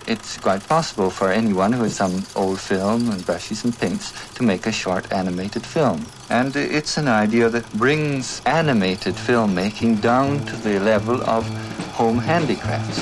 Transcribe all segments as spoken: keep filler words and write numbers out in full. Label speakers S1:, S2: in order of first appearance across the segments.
S1: it's quite possible for anyone who has some old film and brushes and paints to make a short animated film. And it's an idea that brings animated filmmaking down to the level of home handicrafts.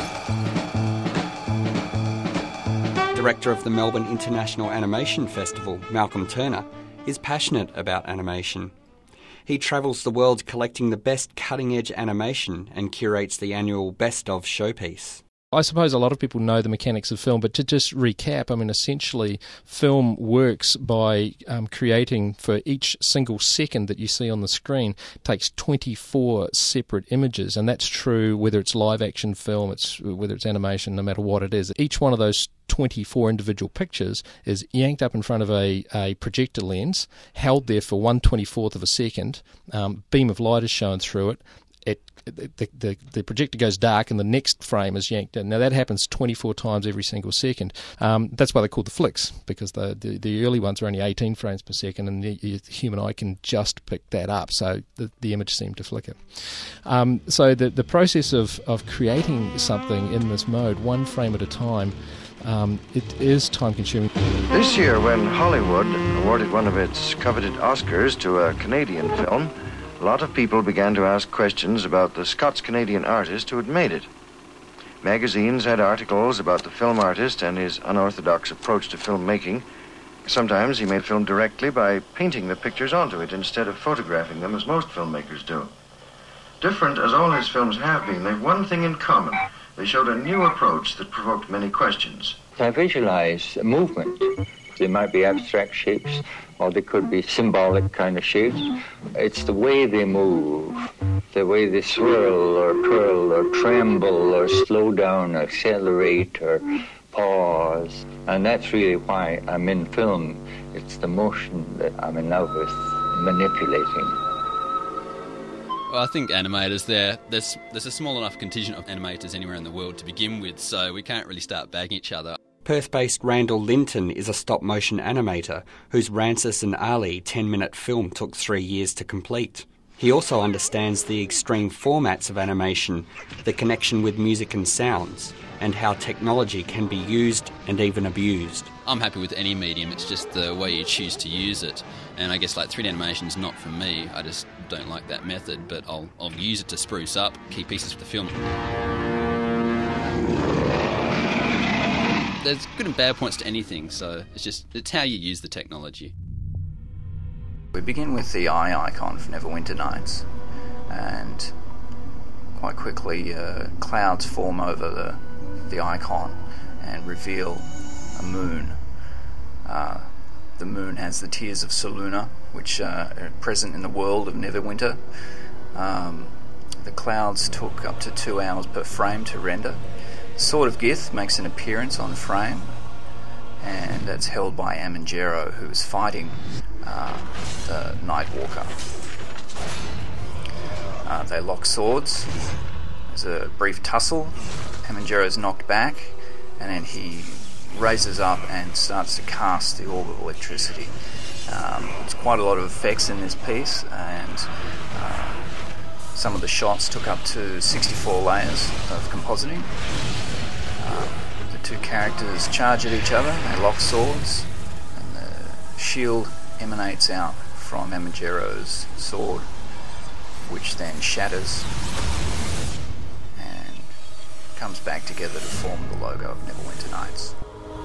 S2: Director of the Melbourne International Animation Festival, Malcolm Turner, is passionate about animation. He travels the world collecting the best cutting-edge animation and curates the annual Best of showpiece.
S3: I suppose a lot of people know the mechanics of film, but to just recap, I mean, essentially, film works by um, creating, for each single second that you see on the screen, takes twenty-four separate images, and that's true whether it's live-action film, it's whether it's animation, no matter what it is. Each one of those twenty-four individual pictures is yanked up in front of a, a projector lens, held there for one twenty-fourth of a second, um, beam of light is shown through it, It, the, the, the projector goes dark and the next frame is yanked in. Now that happens twenty-four times every single second. Um, that's why they're called the flicks, because the, the, the early ones are only eighteen frames per second and the, the human eye can just pick that up, so the, the image seemed to flicker. Um, so the, the process of, of creating something in this mode, one frame at a time, Um, it is time-consuming.
S4: This year, when Hollywood awarded one of its coveted Oscars to a Canadian film, a lot of people began to ask questions about the Scots-Canadian artist who had made it. Magazines had articles about the film artist and his unorthodox approach to filmmaking. Sometimes he made film directly by painting the pictures onto it instead of photographing them as most filmmakers do. Different as all his films have been, they've one thing in common. They showed a new approach that provoked many questions.
S5: I visualize movement. They might be abstract shapes, or they could be symbolic kind of shapes. It's the way they move, the way they swirl or twirl or tremble or slow down, accelerate or pause. And that's really why I'm in film. It's the motion that I'm in love with manipulating.
S6: Well, I think animators, there, there's, there's a small enough contingent of animators anywhere in the world to begin with, so we can't really start bagging each other.
S2: Perth-based Randall Linton is a stop-motion animator whose Rancis and Ali ten-minute film took three years to complete. He also understands the extreme formats of animation, the connection with music and sounds, and how technology can be used and even abused.
S6: I'm happy with any medium, it's just the way you choose to use it. And I guess like three D animation's not for me, I just don't like that method, but I'll, I'll use it to spruce up key pieces of the film. There's good and bad points to anything, so it's just it's how you use the technology.
S7: We begin with the eye icon for Neverwinter Nights, and quite quickly uh, clouds form over the, the icon and reveal a moon. Uh, the moon has the tears of Selûne, which uh, are present in the world of Neverwinter. Um, the clouds took up to two hours per frame to render. Sword of Gith makes an appearance on frame, and that's held by Amangero, who is fighting uh, the Nightwalker. Uh, they lock swords. There's a brief tussle. Amangero's knocked back, and then he raises up and starts to cast the orb of electricity. Um, there's quite a lot of effects in this piece, and uh, some of the shots took up to sixty-four layers of compositing. Uh, the two characters charge at each other, they lock swords, and the shield emanates out from Amangero's sword, which then shatters and comes back together to form the logo of Neverwinter Nights.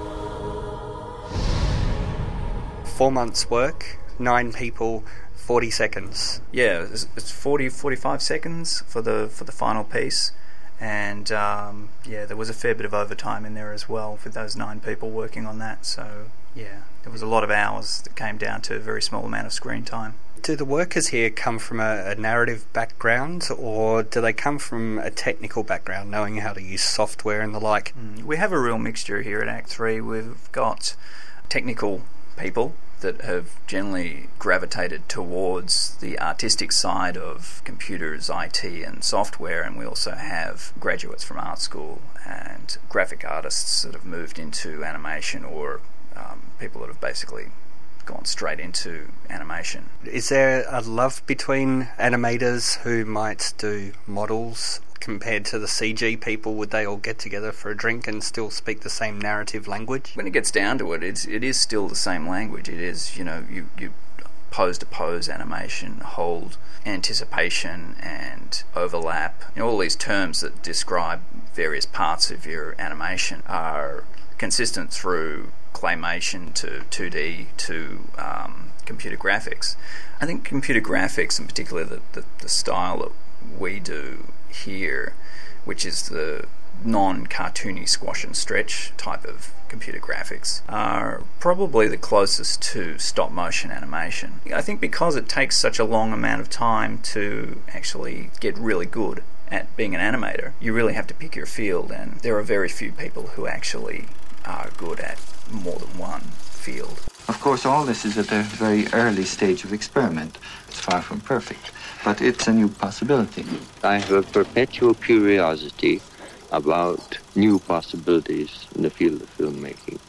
S2: Four months' work, nine people, forty seconds.
S7: Yeah, it's, it's forty, forty-five seconds for the for the final piece, and um, yeah, there was a fair bit of overtime in there as well with those nine people working on that. So yeah, there was a lot of hours that came down to a very small amount of screen time.
S2: Do the workers here come from a, a narrative background, or do they come from a technical background, knowing how to use software and the like?
S7: Mm, we have a real mixture here at Act three. We've got technical people that have generally gravitated towards the artistic side of computers, I T and software, and we also have graduates from art school and graphic artists that have moved into animation, or um, people that have basically gone straight into animation.
S2: Is there a love between animators who might do models compared to the C G people? Would they all get together for a drink and still speak the same narrative language?
S7: When it gets down to it, it's, it is still the same language. It is, you know, you, you pose-to-pose animation, hold, anticipation and overlap. You know, all these terms that describe various parts of your animation are consistent through claymation to two D to um, computer graphics. I think computer graphics, and particularly the, the, the style that we do here, which is the non-cartoony squash and stretch type of computer graphics, are probably the closest to stop motion animation. I think because it takes such a long amount of time to actually get really good at being an animator, you really have to pick your field, and there are very few people who actually are good at more than one field.
S1: Of course, all this is at a very early stage of experiment. It's far from perfect, but it's a new possibility.
S5: I have a perpetual curiosity about new possibilities in the field of filmmaking.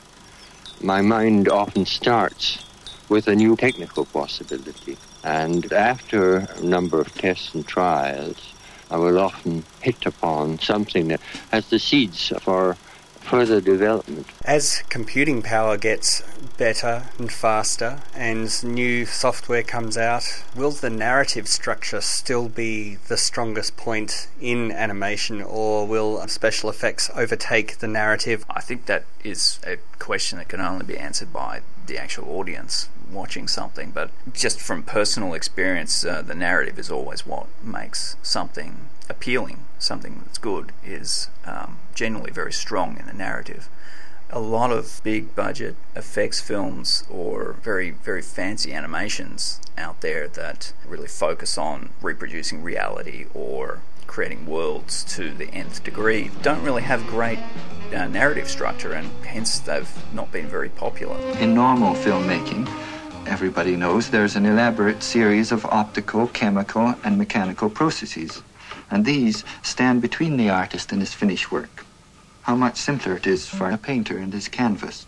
S5: My mind often starts with a new technical possibility, and after a number of tests and trials, I will often hit upon something that has the seeds for further development.
S2: As computing power gets better and faster and new software comes out, will the narrative structure still be the strongest point in animation, or will special effects overtake the narrative?
S7: I think that is a question that can only be answered by the actual audience watching something, but just from personal experience, uh, the narrative is always what makes something appealing. Something that's good is um, generally very strong in the narrative. A lot of big budget effects films or very, very fancy animations out there that really focus on reproducing reality or creating worlds to the nth degree don't really have great uh, narrative structure, and hence they've not been very popular.
S1: In normal filmmaking, everybody knows there's an elaborate series of optical, chemical, and mechanical processes, and these stand between the artist and his finished work. How much simpler it is for a painter and his canvas.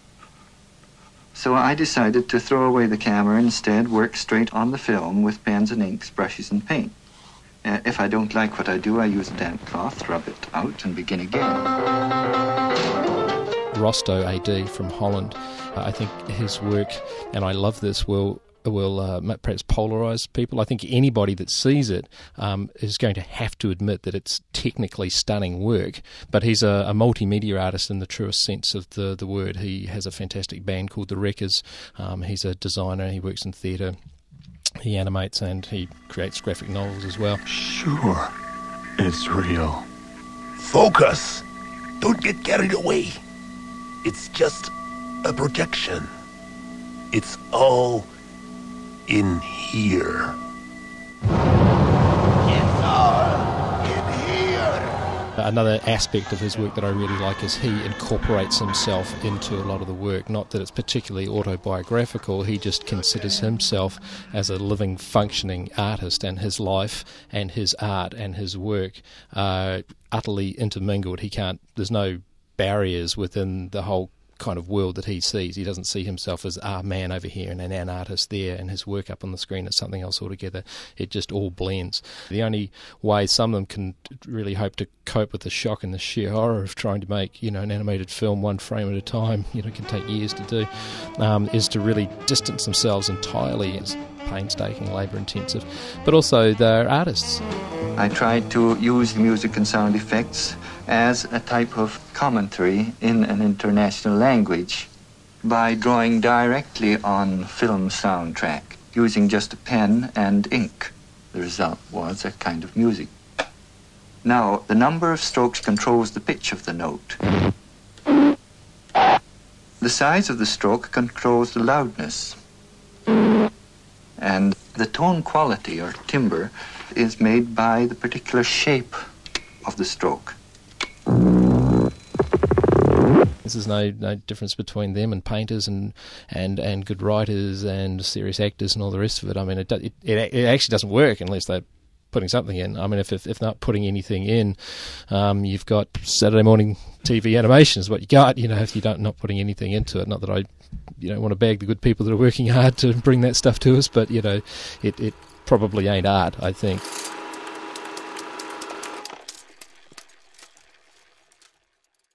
S1: So I decided to throw away the camera and instead work straight on the film with pens and inks, brushes and paint. Uh, if I don't like what I do, I use a damp cloth, rub it out, and begin again.
S3: Rosto A D from Holland, I think his work, and I love this, will will uh, perhaps polarise people. I think anybody that sees it um, is going to have to admit that it's technically stunning work, but he's a, a multimedia artist in the truest sense of the, the word. He has a fantastic band called The Wreckers. Um, he's a designer, he works in theatre, he animates and he creates graphic novels as well.
S8: Sure, it's real. Focus! Don't get carried away. It's just a projection. It's all in here. It's all in here.
S3: Another aspect of his work that I really like is he incorporates himself into a lot of the work. Not that it's particularly autobiographical, he just considers himself as a living, functioning artist, and his life and his art and his work are utterly intermingled. He can't, there's no barriers within the whole kind of world that he sees. He doesn't see himself as a man over here and an, an artist there, and his work up on the screen is something else altogether. It just all blends. The only way some of them can really hope to cope with the shock and the sheer horror of trying to make, you know, an animated film one frame at a time, you know, can take years to do, um, is to really distance themselves entirely. It's painstaking, labour intensive, but also they're artists.
S1: I tried to use music and sound effects as a type of commentary in an international language by drawing directly on film soundtrack, using just a pen and ink. The result was a kind of music. Now, the number of strokes controls the pitch of the note. The size of the stroke controls the loudness. And the tone quality or timbre is made by the particular shape of the stroke.
S3: There's no no difference between them and painters and, and, and good writers and serious actors and all the rest of it. I mean, it it, it actually doesn't work unless they're putting something in. I mean, if if, if not putting anything in, um, you've got Saturday morning T V animation is what you got. You know, if you don't not putting anything into it. Not that I, you know, want to bag the good people that are working hard to bring that stuff to us, but you know, it it probably ain't art, I think.